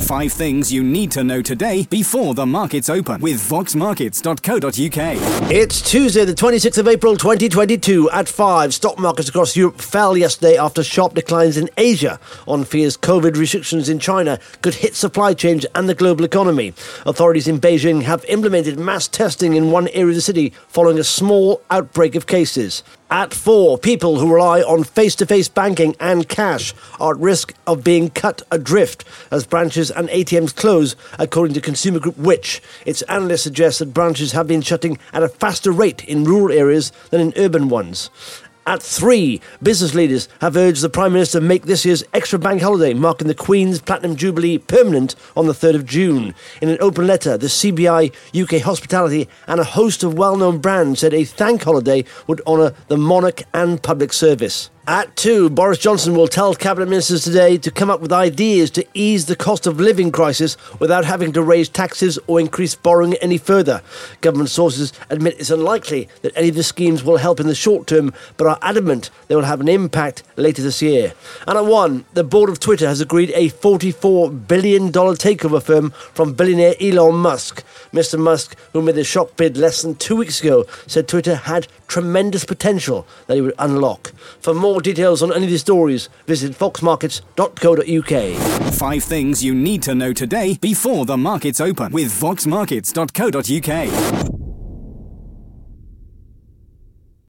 5 things you need to know today before the markets open with voxmarkets.co.uk. It's Tuesday, the 26th of April 2022 at 5. Stock markets across Europe fell yesterday after sharp declines in Asia on fears COVID restrictions in China could hit supply chains and the global economy. Authorities in Beijing have implemented mass testing in one area of the city following a small outbreak of cases. At 4, people who rely on face-to-face banking and cash are at risk of being cut adrift as branches and ATMs close, according to consumer group Which. Its analysts suggest that branches have been shutting at a faster rate in rural areas than in urban ones. At 3, business leaders have urged the Prime Minister to make this year's extra bank holiday, marking the Queen's Platinum Jubilee, permanent on the 3rd of June. In an open letter, the CBI, UK Hospitality and a host of well-known brands said a thank holiday would honour the monarch and public service. At 2, Boris Johnson will tell cabinet ministers today to come up with ideas to ease the cost of living crisis without having to raise taxes or increase borrowing any further. Government sources admit it's unlikely that any of the schemes will help in the short term, but are adamant they will have an impact later this year. And at 1, the board of Twitter has agreed a $44 billion takeover firm from billionaire Elon Musk. Mr. Musk, who made the shock bid less than 2 weeks ago, said Twitter had tremendous potential that he would unlock. For more details on any of these stories, visit voxmarkets.co.uk. 5 things you need to know today before the markets open with voxmarkets.co.uk.